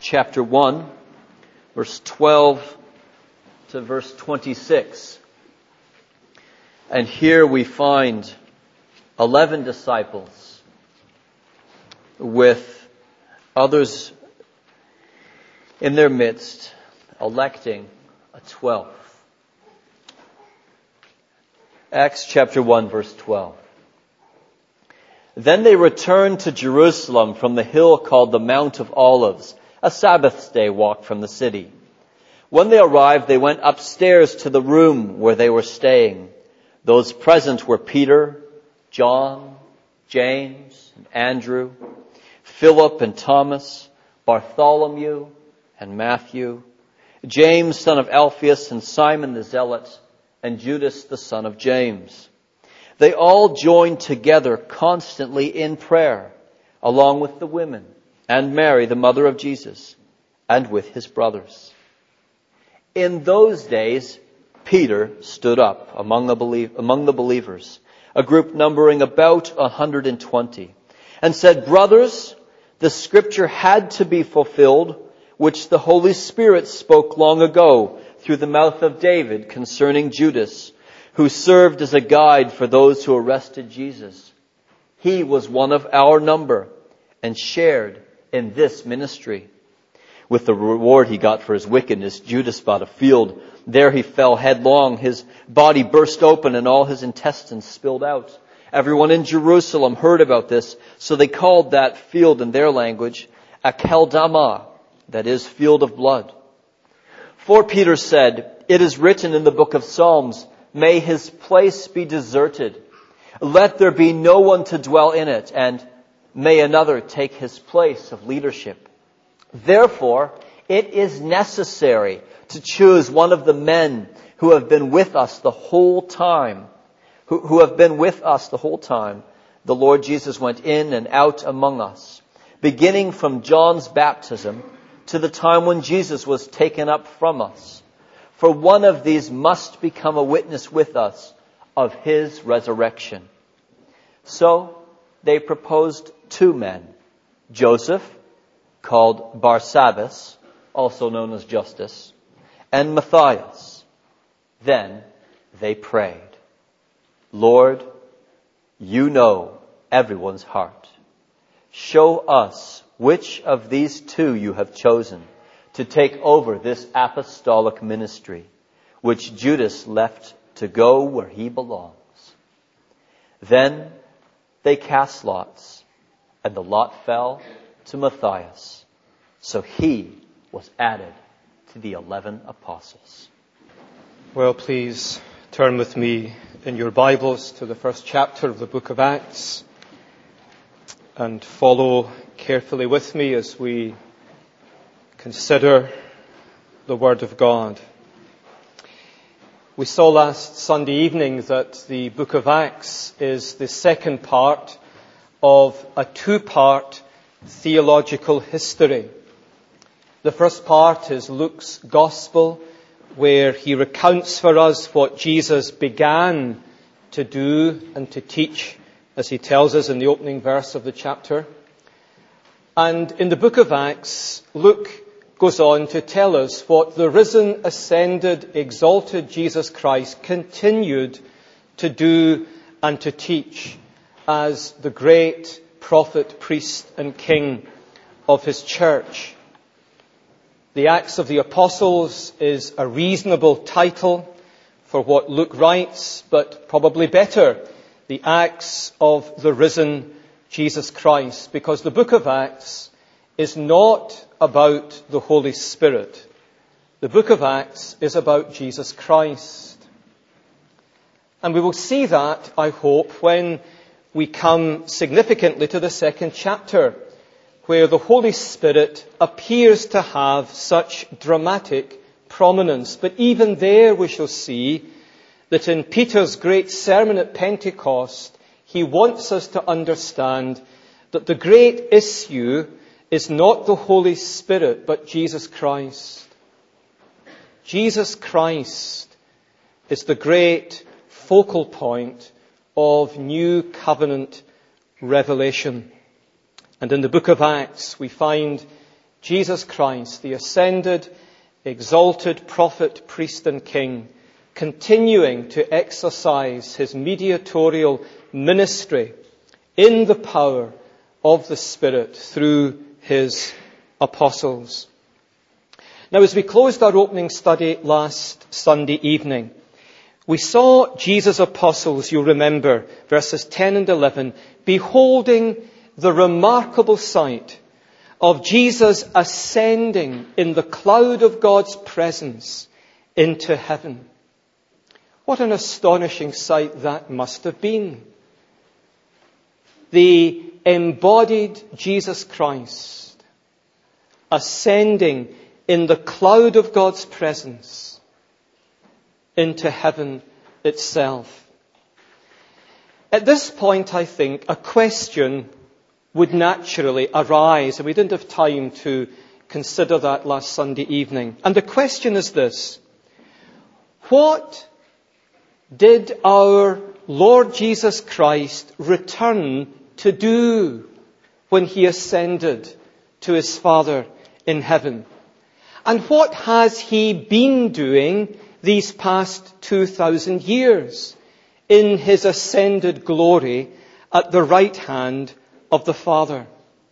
chapter 1, verse 12 to verse 26. And here we find 11 disciples with others in their midst electing a 12th. Acts chapter 1, verse 12. Then they returned to Jerusalem from the hill called the Mount of Olives, a Sabbath day walk from the city. When they arrived, they went upstairs to the room where they were staying. Those present were Peter, John, James, and Andrew, Philip and Thomas, Bartholomew and Matthew, James son of Alphaeus and Simon the Zealot, and Judas the son of James. They all joined together constantly in prayer, along with the women and Mary, the mother of Jesus, and with his brothers. In those days, Peter stood up among the believers, a group numbering about 120, and said, "Brothers, the scripture had to be fulfilled, which the Holy Spirit spoke long ago through the mouth of David concerning Judas, who served as a guide for those who arrested Jesus. He was one of our number and shared in this ministry. With the reward he got for his wickedness, Judas bought a field. There he fell headlong. His body burst open and all his intestines spilled out. Everyone in Jerusalem heard about this, so they called that field in their language Akeldama, that is, field of blood. For Peter said, 'It is written in the book of Psalms, may his place be deserted. Let there be no one to dwell in it, and may another take his place of leadership. Therefore, it is necessary to choose one of the men who have been with us the whole time. Who have been with us the whole time the Lord Jesus went in and out among us, beginning from John's baptism to the time when Jesus was taken up from us. For one of these must become a witness with us of his resurrection.' So they proposed 2 men, Joseph, called Barsabbas, also known as Justus, and Matthias. Then they prayed, 'Lord, you know everyone's heart. Show us which of these 2 you have chosen to take over this apostolic ministry, which Judas left to go where he belongs.' Then they cast lots, and the lot fell to Matthias. So he was added to the 11 apostles." Well, please turn with me in your Bibles to the first chapter of the book of Acts and follow carefully with me as we consider the Word of God. We saw last Sunday evening that the book of Acts is the second part of a 2-part theological history. The first part is Luke's Gospel, where he recounts for us what Jesus began to do and to teach, as he tells us in the opening verse of the chapter. And in the book of Acts, Luke goes on to tell us what the risen, ascended, exalted Jesus Christ continued to do and to teach as the great prophet, priest, and king of his church. The Acts of the Apostles is a reasonable title for what Luke writes, but probably better, the Acts of the risen Jesus Christ, because the book of Acts is not about the Holy Spirit. The book of Acts is about Jesus Christ. And we will see that, I hope, when we come significantly to the second chapter, where the Holy Spirit appears to have such dramatic prominence. But even there we shall see that in Peter's great sermon at Pentecost, he wants us to understand that the great issue is not the Holy Spirit, but Jesus Christ. Jesus Christ is the great focal point of new covenant revelation. And in the book of Acts, we find Jesus Christ, the ascended, exalted prophet, priest and king, continuing to exercise his mediatorial ministry in the power of the Spirit through his apostles. Now, as we closed our opening study last Sunday evening, we saw Jesus' apostles, you'll remember, verses 10 and 11, beholding the remarkable sight of Jesus ascending in the cloud of God's presence into heaven. What an astonishing sight that must have been. The embodied Jesus Christ ascending in the cloud of God's presence into heaven itself. At this point, I think, a question would naturally arise, and we didn't have time to consider that last Sunday evening. And the question is this: what did our Lord Jesus Christ return to do when he ascended to his Father in heaven? And what has he been doing these past 2,000 years in his ascended glory at the right hand of the Father?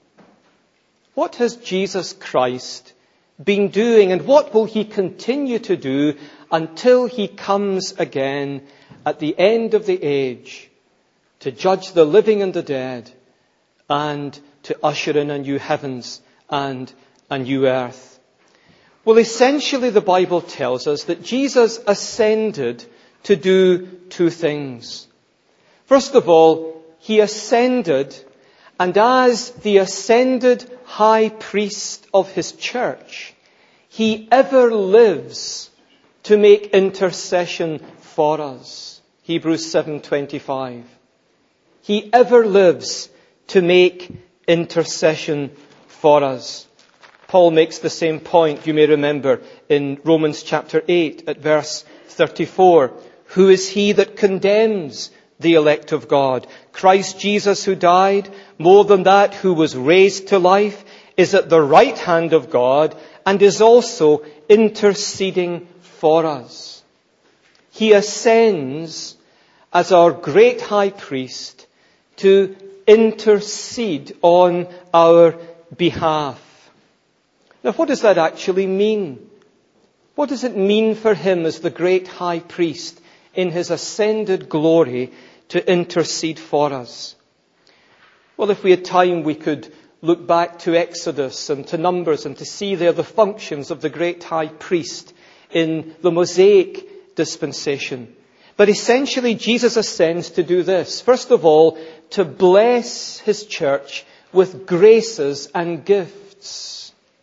What has Jesus Christ been doing, and what will he continue to do until he comes again at the end of the age to judge the living and the dead and to usher in a new heavens and a new earth? Well, essentially the Bible tells us that Jesus ascended to do two things. First of all, he ascended, and as the ascended high priest of his church, he ever lives to make intercession for us. Hebrews 7:25. He ever lives to make intercession for us. Paul makes the same point, you may remember, in Romans chapter 8 at verse 34. Who is he that condemns the elect of God? Christ Jesus, who died, more than that, who was raised to life, is at the right hand of God and is also interceding for us. He ascends as our great high priest to intercede on our behalf. Now, what does that actually mean? What does it mean for him as the great high priest in his ascended glory to intercede for us? Well, if we had time, we could look back to Exodus and to Numbers and to see there the functions of the great high priest in the Mosaic dispensation. But essentially, Jesus ascends to do this. First of all, to bless his church with graces and gifts.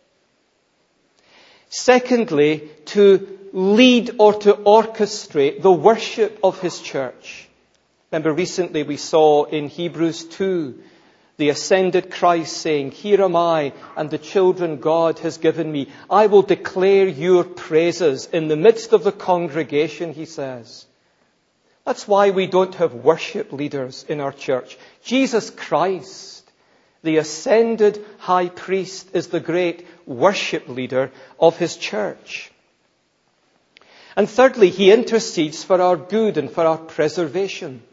Secondly, to lead or to orchestrate the worship of his church. Remember, recently we saw in Hebrews 2 the ascended Christ saying, "Here am I and the children God has given me. I will declare your praises in the midst of the congregation," he says. That's why we don't have worship leaders in our church. Jesus Christ, the ascended high priest, is the great worship leader of his church. And thirdly, he intercedes for our good and for our preservation.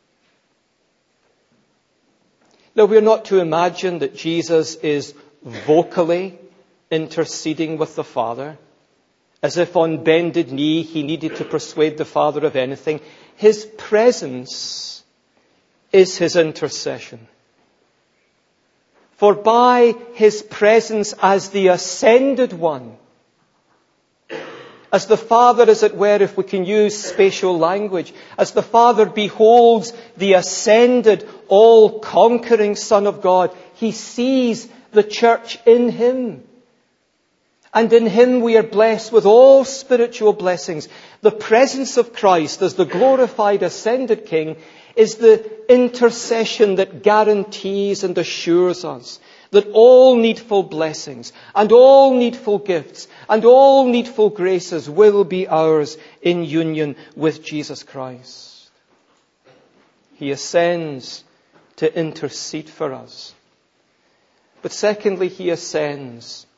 Now, we're not to imagine that Jesus is vocally interceding with the Father, as if on bended knee he needed to persuade the Father of anything. His presence is his intercession. For by his presence as the ascended one, as the Father, as it were, if we can use spatial language, as the Father beholds the ascended, all-conquering Son of God, he sees the church in him. And in him we are blessed with all spiritual blessings. The presence of Christ as the glorified ascended King is the intercession that guarantees and assures us that all needful blessings and all needful gifts and all needful graces will be ours in union with Jesus Christ. He ascends to intercede for us. But secondly, he ascends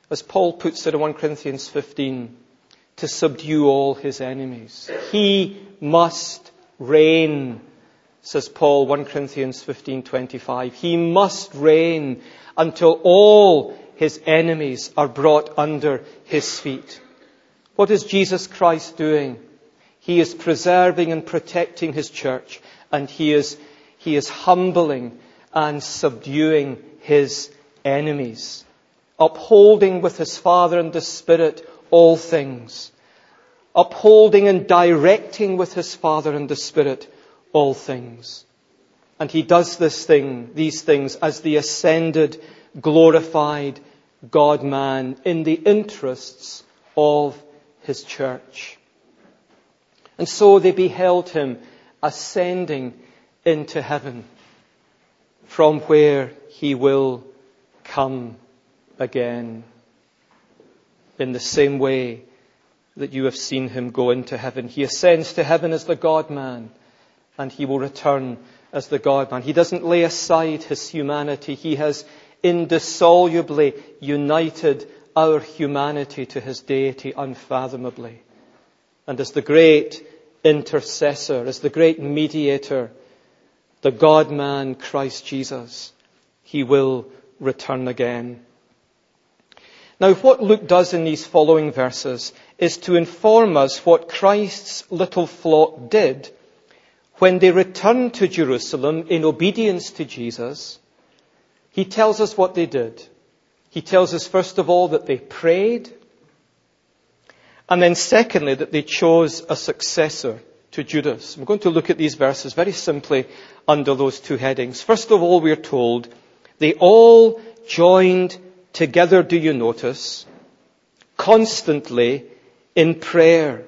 as Paul puts it in 1 Corinthians 15, to subdue all his enemies. He must reign, says Paul, 1 Corinthians 15:25. He must reign until all his enemies are brought under his feet. What is Jesus Christ doing? He is preserving and protecting his church, and he is humbling and subduing his enemies, upholding with his Father and the Spirit all things, upholding and directing with his Father and the Spirit all things. And he does these things as the ascended, glorified God-man in the interests of his church. And so they beheld him ascending into heaven, from where he will come again, in the same way that you have seen him go into heaven. He ascends to heaven as the God-man, and he will return as the God-man. He doesn't lay aside his humanity. He has indissolubly united our humanity to his deity unfathomably. And as the great intercessor, as the great mediator, the God-man Christ Jesus, he will return again. Now, what Luke does in these following verses is to inform us what Christ's little flock did when they returned to Jerusalem in obedience to Jesus. He tells us what they did. He tells us, first of all, that they prayed. And then secondly, that they chose a successor to Judas. We're going to look at these verses very simply under those two headings. First of all, we are told they all joined together, do you notice, constantly in prayer.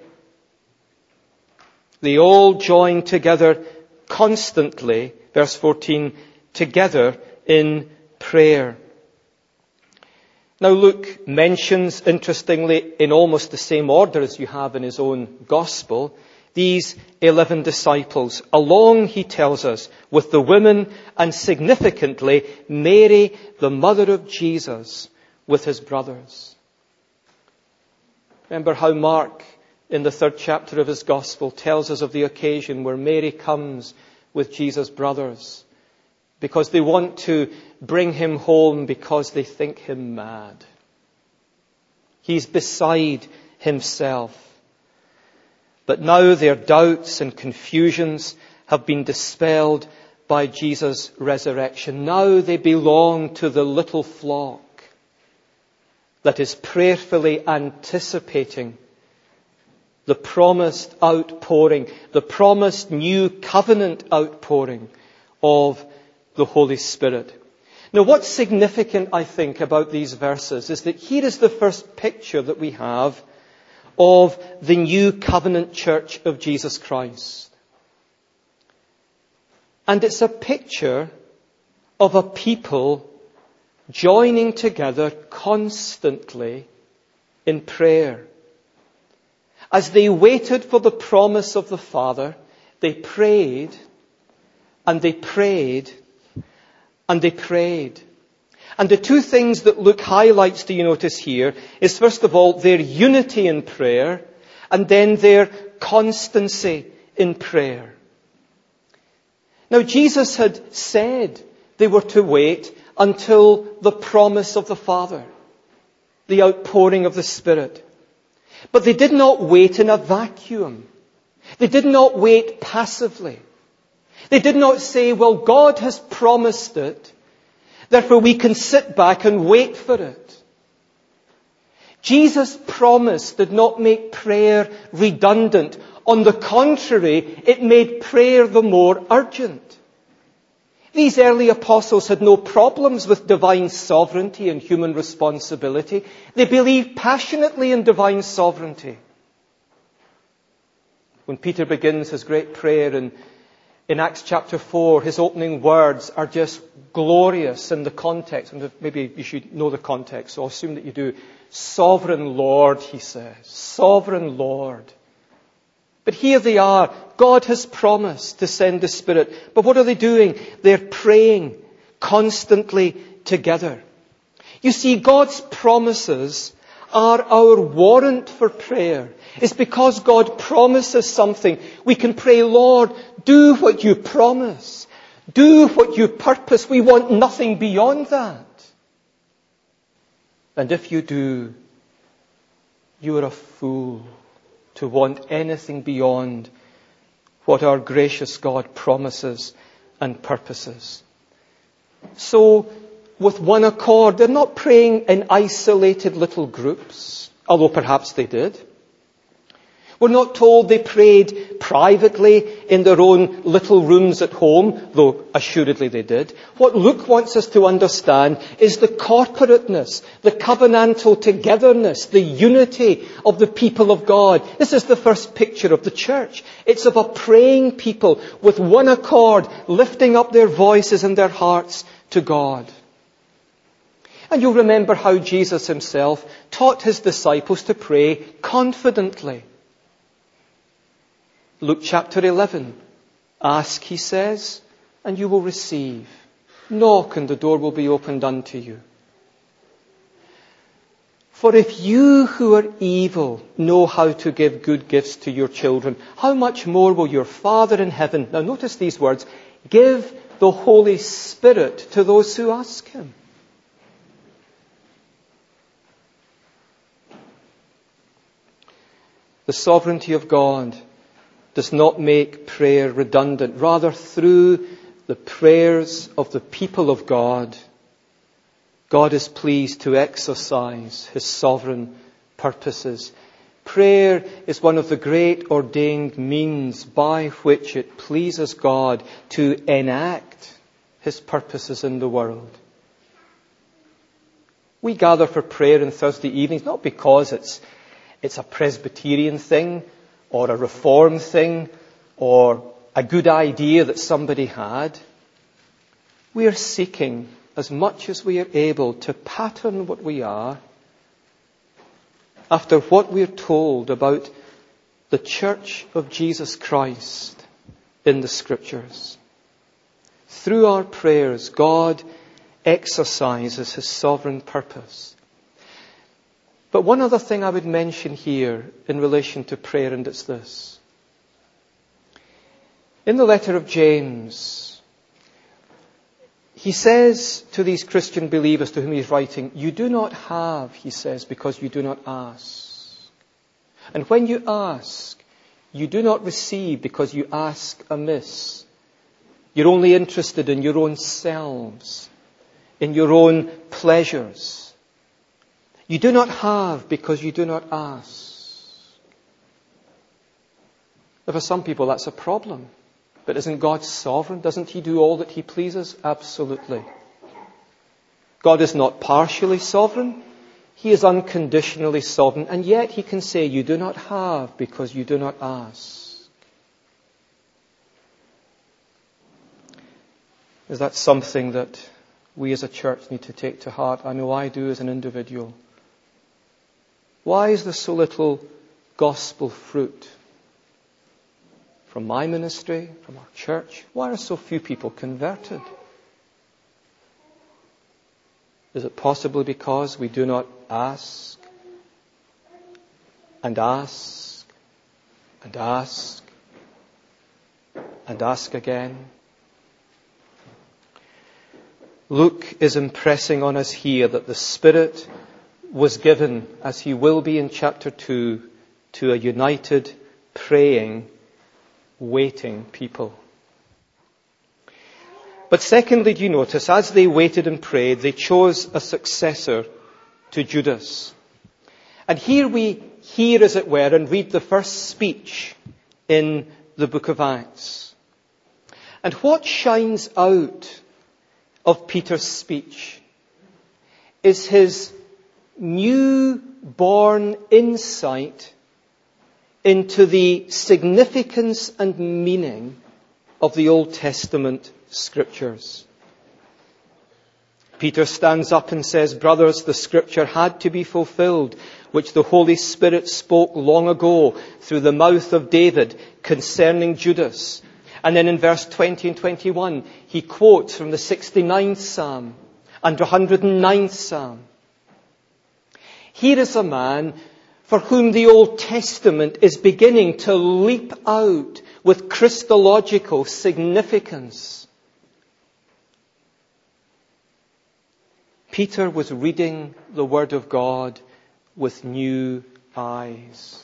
They all joined together constantly, verse 14, together in prayer. Now Luke mentions, interestingly, in almost the same order as you have in his own gospel, these 11 disciples, along, he tells us, with the women, and significantly, Mary, the mother of Jesus, with his brothers. Remember how Mark, in the 3rd chapter of his gospel, tells us of the occasion where Mary comes with Jesus' brothers because they want to bring him home because they think him mad. He's beside himself. But now their doubts and confusions have been dispelled by Jesus' resurrection. Now they belong to the little flock that is prayerfully anticipating the promised outpouring, the promised new covenant outpouring of the Holy Spirit. Now, what's significant, I think, about these verses is that here is the first picture that we have of the new covenant church of Jesus Christ. And it's a picture of a people joining together constantly in prayer. As they waited for the promise of the Father, they prayed, and they prayed, and they prayed. And the two things that Luke highlights, do you notice here, is first of all their unity in prayer, and then their constancy in prayer. Now, Jesus had said they were to wait until the promise of the Father, the outpouring of the Spirit. But they did not wait in a vacuum. They did not wait passively. They did not say, well, God has promised it, therefore we can sit back and wait for it. Jesus' promise did not make prayer redundant. On the contrary, it made prayer the more urgent. These early apostles had no problems with divine sovereignty and human responsibility. They believed passionately in divine sovereignty. When Peter begins his great prayer in Acts chapter 4, his opening words are just glorious in the context. And maybe you should know the context, so I'll assume that you do. Sovereign Lord, he says. Sovereign Lord. But here they are. God has promised to send the Spirit. But what are they doing? They're praying constantly together. You see, God's promises are our warrant for prayer. It's because God promises something. We can pray, Lord, do what you promise. Do what you purpose. We want nothing beyond that. And if you do, you are a fool to want anything beyond what our gracious God promises and purposes. So, with one accord, they're not praying in isolated little groups, although perhaps they did. We're not told they prayed privately in their own little rooms at home, though assuredly they did. What Luke wants us to understand is the corporateness, the covenantal togetherness, the unity of the people of God. This is the first picture of the church. It's of a praying people with one accord, lifting up their voices and their hearts to God. And you'll remember how Jesus himself taught his disciples to pray confidently. Luke chapter 11. Ask, he says, and you will receive. Knock, and the door will be opened unto you. For if you who are evil know how to give good gifts to your children, how much more will your Father in heaven, now notice these words, give the Holy Spirit to those who ask him. The sovereignty of God does not make prayer redundant. Rather, through the prayers of the people of God, God is pleased to exercise his sovereign purposes. Prayer is one of the great ordained means by which it pleases God to enact his purposes in the world. We gather for prayer on Thursday evenings, not because it's a Presbyterian thing, or a Reform thing, or a good idea that somebody had. We are seeking, as much as we are able, to pattern what we are after what we are told about the Church of Jesus Christ in the Scriptures. Through our prayers, God exercises his sovereign purpose. But one other thing I would mention here in relation to prayer, and it's this. In the letter of James, he says to these Christian believers to whom he's writing, you do not have, he says, because you do not ask. And when you ask, you do not receive because you ask amiss. You're only interested in your own selves, in your own pleasures. You do not have because you do not ask. Now, for some people that's a problem. But isn't God sovereign? Doesn't he do all that he pleases? Absolutely. God is not partially sovereign. He is unconditionally sovereign. And yet he can say, you do not have because you do not ask. Is that something that we as a church need to take to heart? I know I do as an individual. Why is there so little gospel fruit from my ministry, from our church? Why are so few people converted? Is it possibly because we do not ask and ask and ask and ask again? Luke is impressing on us here that the Spirit was given, as he will be in chapter 2, to a united, praying, waiting people. But secondly, do you notice, as they waited and prayed, they chose a successor to Judas. And here we hear, as it were, and read the first speech in the book of Acts. And what shines out of Peter's speech is his new-born insight into the significance and meaning of the Old Testament Scriptures. Peter stands up and says, brothers, the Scripture had to be fulfilled, which the Holy Spirit spoke long ago through the mouth of David concerning Judas. And then in verse 20 and 21, he quotes from the 69th Psalm and 109th Psalm. Here is a man for whom the Old Testament is beginning to leap out with Christological significance. Peter was reading the Word of God with new eyes.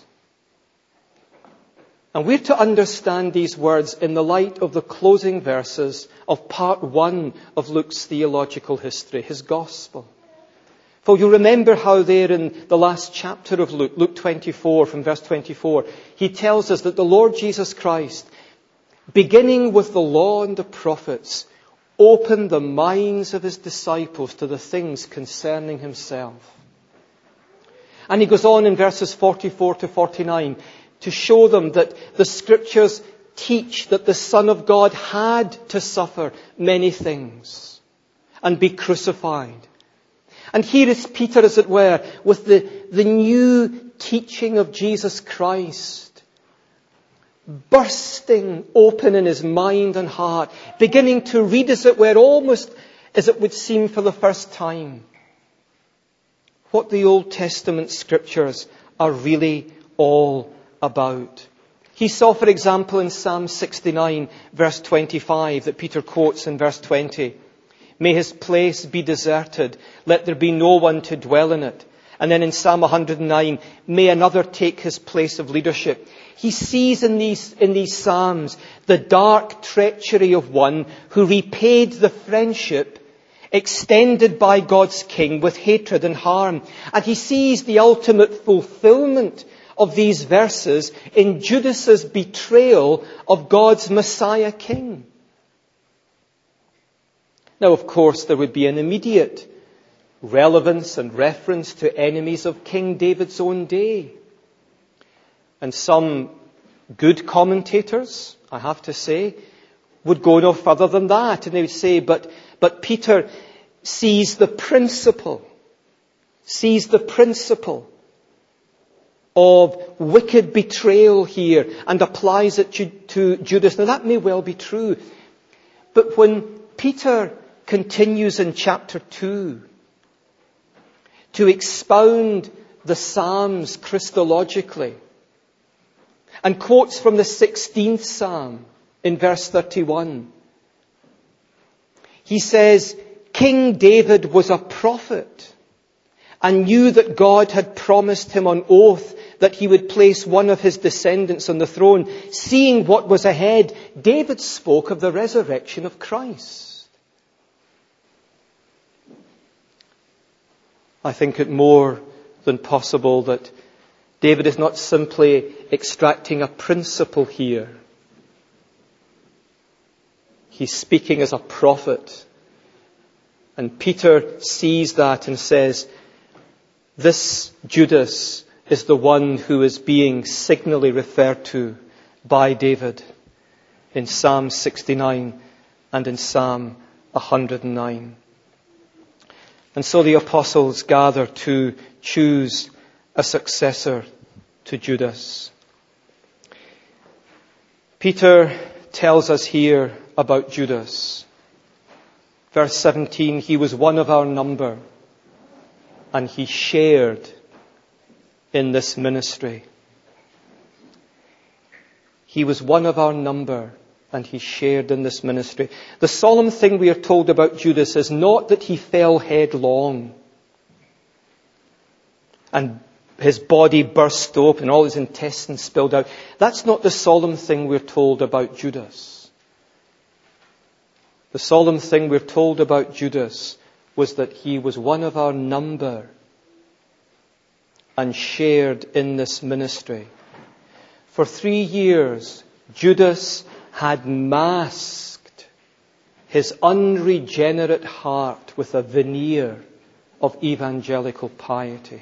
And we're to understand these words in the light of the closing verses of part 1 of Luke's theological history, his Gospel. For you remember how there in the last chapter of Luke, Luke 24, from verse 24, he tells us that the Lord Jesus Christ, beginning with the law and the prophets, opened the minds of his disciples to the things concerning himself. And he goes on in verses 44 to 49 to show them that the Scriptures teach that the Son of God had to suffer many things and be crucified. And here is Peter, as it were, with the new teaching of Jesus Christ, bursting open in his mind and heart, beginning to read, as it were, almost as it would seem for the first time, what the Old Testament Scriptures are really all about. He saw, for example, in Psalm 69, verse 25, that Peter quotes in verse 20, "May his place be deserted, let there be no one to dwell in it." And then in Psalm 109, "May another take his place of leadership." He sees in these Psalms the dark treachery of one who repaid the friendship extended by God's King with hatred and harm. And he sees the ultimate fulfillment of these verses in Judas's betrayal of God's Messiah King. Now, of course, there would be an immediate relevance and reference to enemies of King David's own day. And some good commentators, I have to say, would go no further than that. And they would say, but Peter sees the principle of wicked betrayal here and applies it to Judas. Now, that may well be true. But when Peter continues in chapter 2 to expound the Psalms Christologically and quotes from the 16th Psalm in verse 31, he says, "King David was a prophet and knew that God had promised him on oath that he would place one of his descendants on the throne. Seeing what was ahead, David spoke of the resurrection of Christ." I think it more than possible that David is not simply extracting a principle here. He's speaking as a prophet. And Peter sees that and says, this Judas is the one who is being signally referred to by David in Psalm 69 and in Psalm 109. And so the apostles gather to choose a successor to Judas. Peter tells us here about Judas. Verse 17, "He was one of our number, and he shared in this ministry." He was one of our number, and he shared in this ministry. The solemn thing we are told about Judas is not that he fell headlong and his body burst open, all his intestines spilled out. That's not the solemn thing we're told about Judas. The solemn thing we're told about Judas was that he was one of our number and shared in this ministry. For 3 years, Judas had masked his unregenerate heart with a veneer of evangelical piety.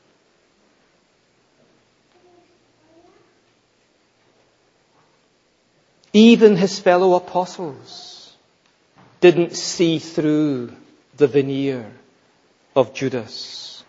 Even his fellow apostles didn't see through the veneer of Judas.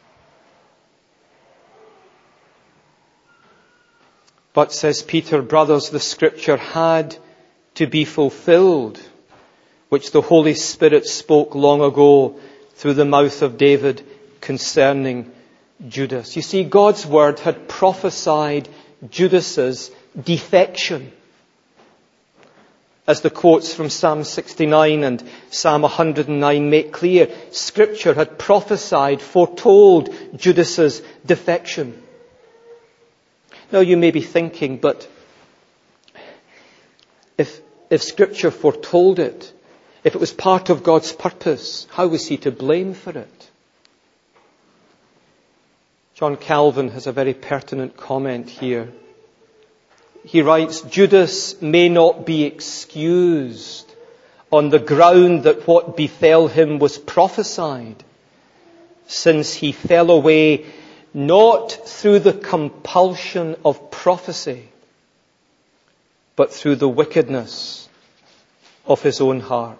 But, says Peter, brothers, the Scripture had to be fulfilled, which the Holy Spirit spoke long ago through the mouth of David concerning Judas. You see, God's word had prophesied Judas's defection. As the quotes from Psalm 69 and Psalm 109 make clear, Scripture had prophesied, foretold Judas's defection. Now you may be thinking, but if Scripture foretold it, if it was part of God's purpose, how was he to blame for it? John Calvin has a very pertinent comment here. He writes, Judas may not be excused on the ground that what befell him was prophesied, since he fell away not through the compulsion of prophecy, but through the wickedness of his own heart.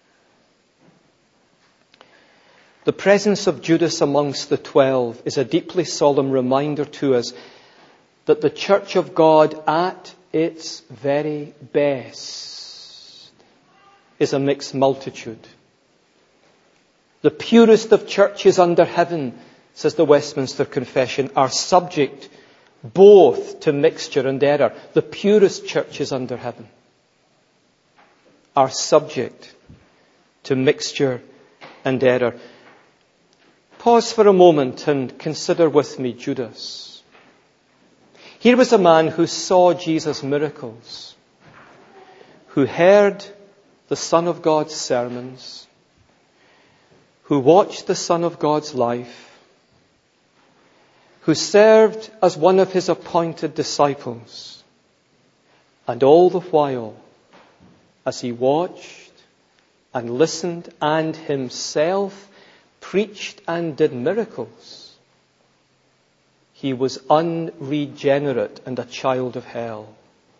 The presence of Judas amongst the 12 is a deeply solemn reminder to us that the church of God at its very best is a mixed multitude. The purest of churches under heaven, says the Westminster Confession, are subject both to mixture and error. The purest churches under heaven are subject to mixture and error. Pause for a moment and consider with me Judas. Here was a man who saw Jesus' miracles, who heard the Son of God's sermons, who watched the Son of God's life, who served as one of his appointed disciples, and all the while, as he watched and listened and himself preached and did miracles, he was unregenerate and a child of hell.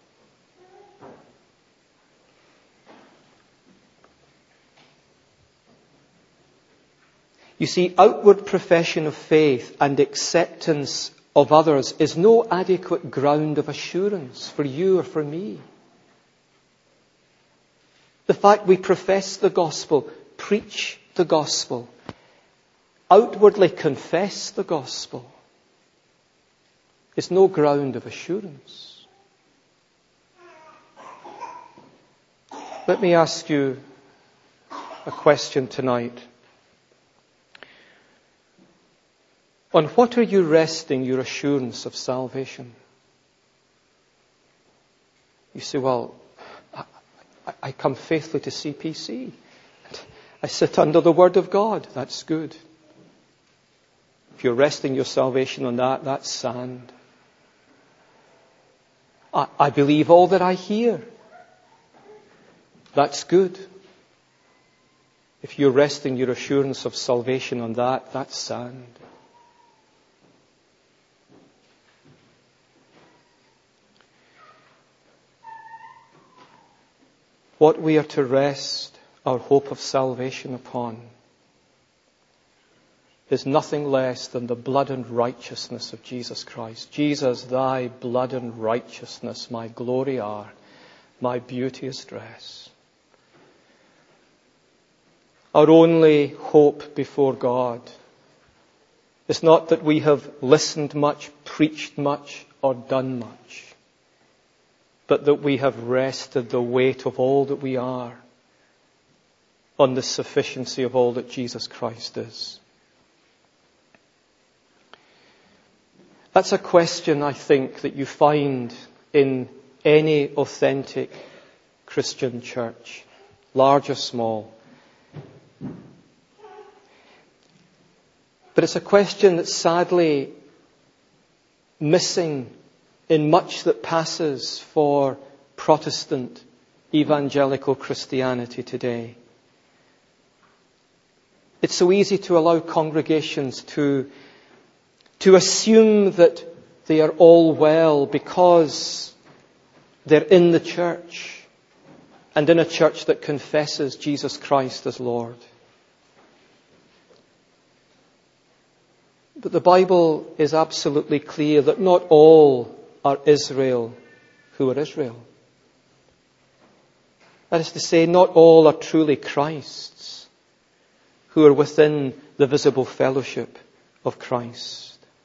You see, outward profession of faith and acceptance of others is no adequate ground of assurance for you or for me. The fact we profess the gospel, preach the gospel, outwardly confess the gospel, is no ground of assurance. Let me ask you a question tonight. On what are you resting your assurance of salvation? You say, well, I come faithfully to CPC. I sit under the Word of God. That's good. If you're resting your salvation on that, that's sand. I believe all that I hear. That's good. If you're resting your assurance of salvation on that, that's sand. What we are to rest our hope of salvation upon is nothing less than the blood and righteousness of Jesus Christ. Jesus, thy blood and righteousness, my glory are, my beauteous dress. Our only hope before God is not that we have listened much, preached much, or done much, but that we have rested the weight of all that we are on the sufficiency of all that Jesus Christ is. That's a question, I think, that you find in any authentic Christian church, large or small. But it's a question that's sadly missing in much that passes for Protestant evangelical Christianity today. It's so easy to allow congregations to assume that they are all well because they're in the church and in a church that confesses Jesus Christ as Lord. But the Bible is absolutely clear that not all are Israel who are Israel. That is to say, not all are truly Christ's who are within the visible fellowship of Christ.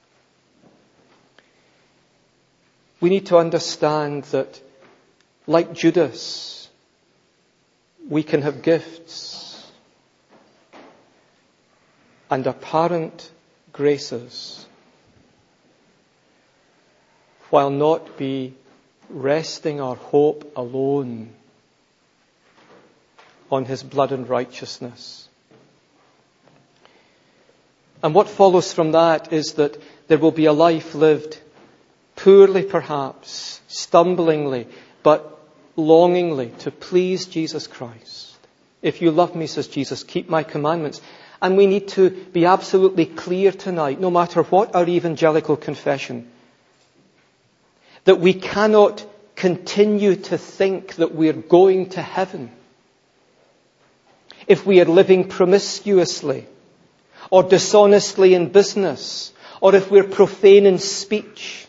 we need to understand that, like Judas, we can have gifts and apparent graces while not be resting our hope alone on His blood and righteousness. And what follows from that is that there will be a life lived poorly perhaps, stumblingly, but longingly to please Jesus Christ. If you love me, says Jesus, keep my commandments. And we need to be absolutely clear tonight, no matter what our evangelical confession, that we cannot continue to think that we're going to heaven if we are living promiscuously or dishonestly in business, or if we're profane in speech,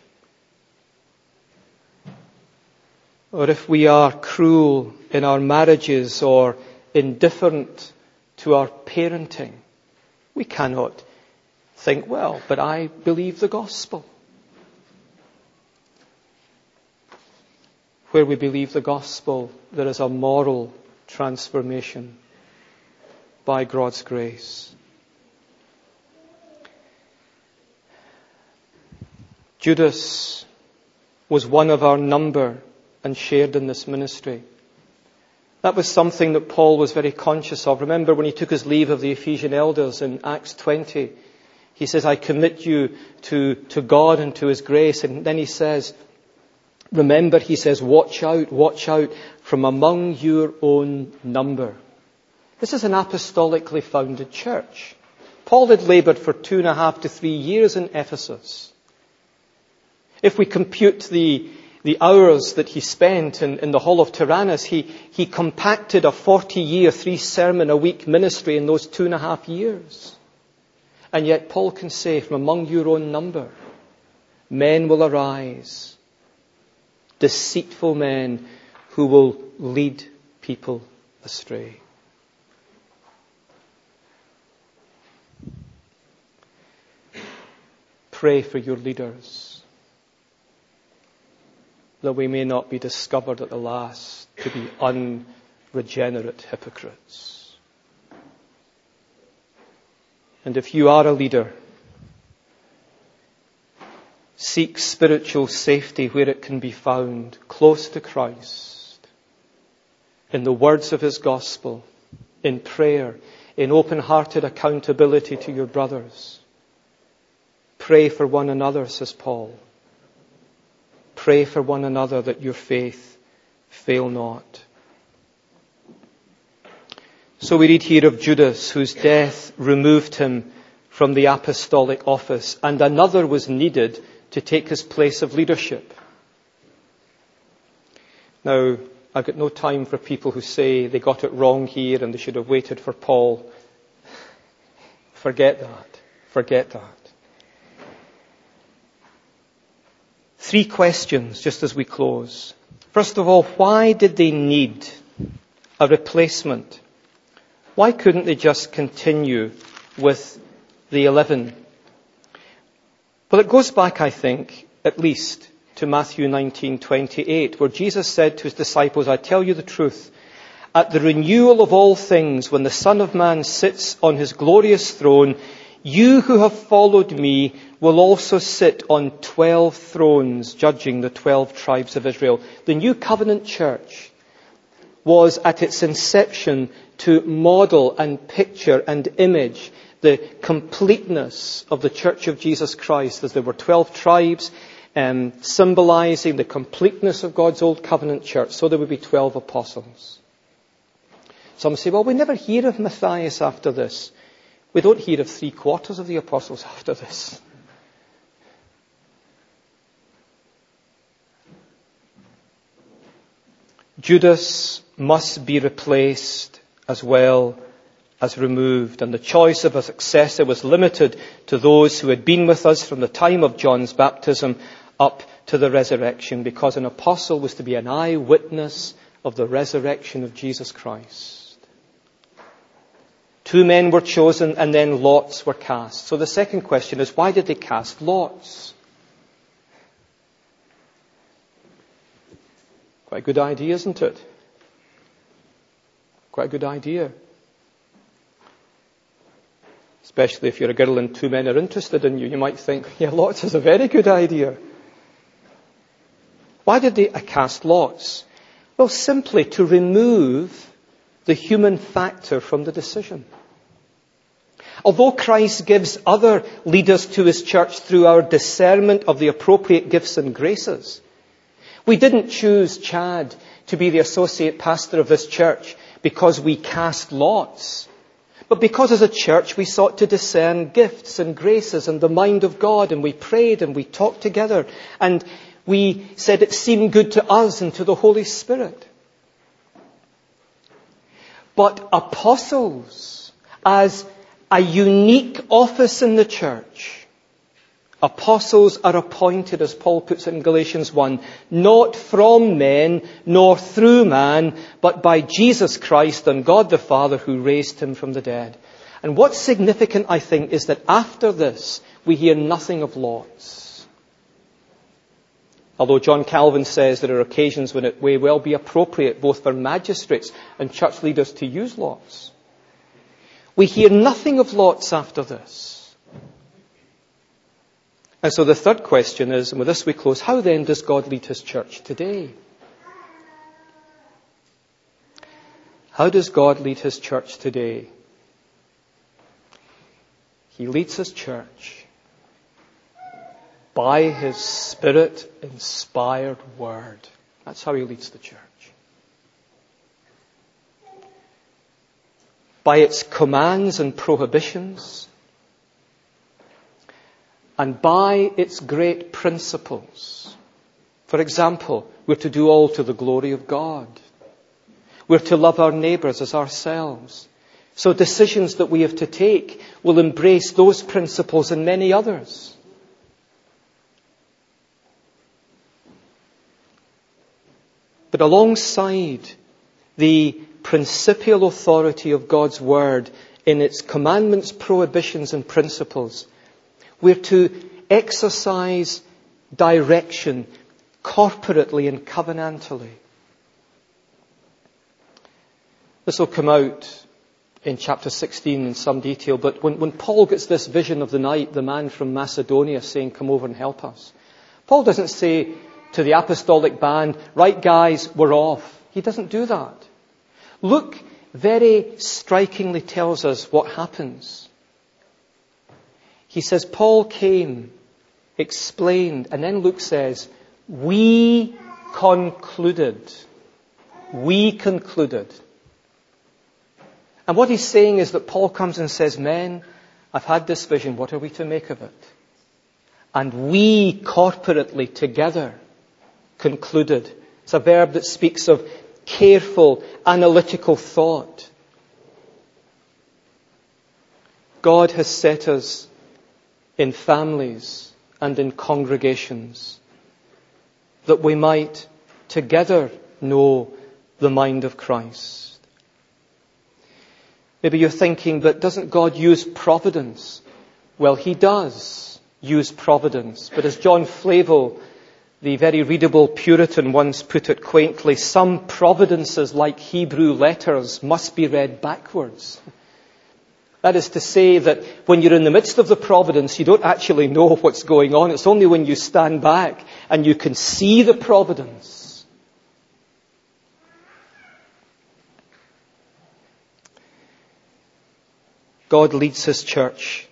or if we are cruel in our marriages or indifferent to our parenting. We cannot think, well, but I believe the gospel. Where we believe the gospel, there is a moral transformation by God's grace. Judas was one of our number and shared in this ministry. That was something that Paul was very conscious of. Remember when he took his leave of the Ephesian elders in Acts 20, he says, I commit you to God and to His grace. And then he says, remember, he says, watch out from among your own number. This is an apostolically founded church. Paul had laboured for 2.5 to 3 years in Ephesus. If we compute the hours that he spent in the hall of Tyrannus, he compacted a 40-year, 3-sermon-a-week ministry in those 2.5 years. And yet Paul can say, from among your own number, men will arise, deceitful men who will lead people astray. Pray for your leaders, that we may not be discovered at the last to be unregenerate hypocrites. And if you are a leader, seek spiritual safety where it can be found, close to Christ, in the words of His gospel, in prayer, in open-hearted accountability to your brothers. Pray for one another, says Paul. Pray for one another that your faith fail not. So we read here of Judas, whose death removed him from the apostolic office, and another was needed to take his place of leadership. Now, I've got no time for people who say they got it wrong here and they should have waited for Paul. Forget that. 3 questions just as we close. First of all, why did they need a replacement? Why couldn't they just continue with the 11? Well, it goes back, I think, at least to Matthew 19:28, where Jesus said to His disciples, I tell you the truth, at the renewal of all things, when the Son of Man sits on His glorious throne, you who have followed me will also sit on 12 thrones, judging the 12 tribes of Israel. The New Covenant Church was at its inception to model and picture and image the completeness of the Church of Jesus Christ, as there were 12 tribes, symbolizing the completeness of God's Old Covenant Church. So there would be 12 apostles. Some say, well, we never hear of Matthias after this. We don't hear of 3/4 of the apostles after this. Judas must be replaced as well as removed. And the choice of a successor was limited to those who had been with us from the time of John's baptism up to the resurrection, because an apostle was to be an eyewitness of the resurrection of Jesus Christ. 2 men were chosen and then lots were cast. So the second question is, why did they cast lots? Quite a good idea, isn't it? Quite a good idea. Especially if you're a girl and two men are interested in you, you might think, yeah, lots is a very good idea. Why did they cast lots? Well, simply to remove the human factor from the decision. Although Christ gives other leaders to his church through our discernment of the appropriate gifts and graces, we didn't choose Chad to be the associate pastor of this church because we cast lots, but because as a church we sought to discern gifts and graces and the mind of God, and we prayed and we talked together and we said it seemed good to us and to the Holy Spirit. But apostles, as a unique office in the church, apostles are appointed, as Paul puts it in Galatians 1, not from men nor through man, but by Jesus Christ and God the Father who raised him from the dead. And what's significant, I think, is that after this, we hear nothing of lots. Although John Calvin says there are occasions when it may well be appropriate both for magistrates and church leaders to use lots. We hear nothing of lots after this. And so the third question is, and with this we close, how then does God lead his church today? How does God lead his church today? He leads his church by his Spirit-inspired word. That's how he leads the church. By its commands and prohibitions, and by its great principles. For example, we're to do all to the glory of God. We're to love our neighbours as ourselves. So decisions that we have to take will embrace those principles and many others. But alongside the principial authority of God's Word in its commandments, prohibitions and principles, we're to exercise direction corporately and covenantally. This will come out in chapter 16 in some detail, but when Paul gets this vision of the night, the man from Macedonia saying, come over and help us, Paul doesn't say to the apostolic band, right guys, we're off. He doesn't do that. Luke very strikingly tells us what happens. He says, Paul came, explained, and then Luke says, we concluded. We concluded. And what he's saying is that Paul comes and says, men, I've had this vision. What are we to make of it? And we corporately together concluded. It's a verb that speaks of careful, analytical thought. God has set us in families and in congregations that we might together know the mind of Christ. Maybe you're thinking, but doesn't God use providence? Well, he does use providence. But as John Flavel, the very readable Puritan, once put it quaintly, some providences, like Hebrew letters, must be read backwards. That is to say that when you're in the midst of the providence, you don't actually know what's going on. It's only when you stand back and you can see the providence. God leads his church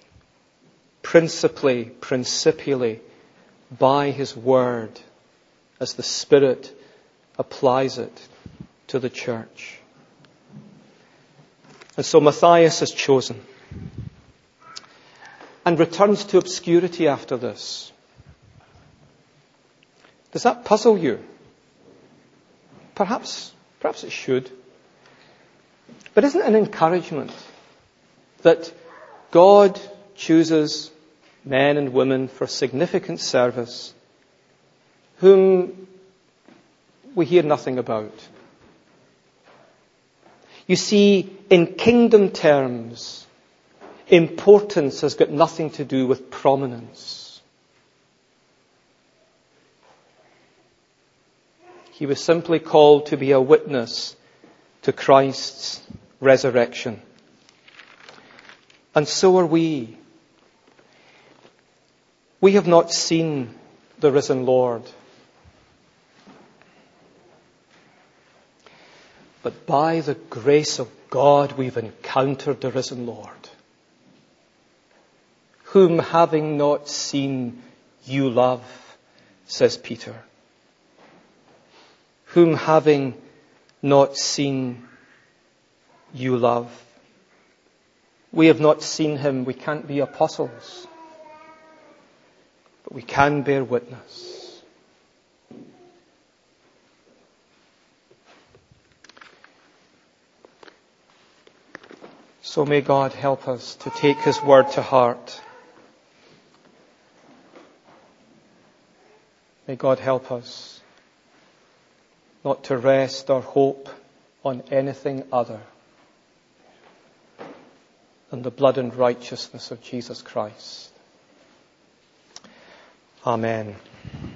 principially by his word as the Spirit applies it to the church. And so Matthias is chosen and returns to obscurity after this. Does that puzzle you? Perhaps it should. But isn't it an encouragement that God chooses men and women for significant service whom we hear nothing about? You see, in kingdom terms, importance has got nothing to do with prominence. He was simply called to be a witness to Christ's resurrection. And so are we. We have not seen the risen Lord. But by the grace of God, we've encountered the risen Lord, whom having not seen, you love, says Peter. Whom having not seen, you love. We have not seen him. We can't be apostles. But we can bear witness. So may God help us to take his word to heart. May God help us not to rest our hope on anything other than the blood and righteousness of Jesus Christ. Amen.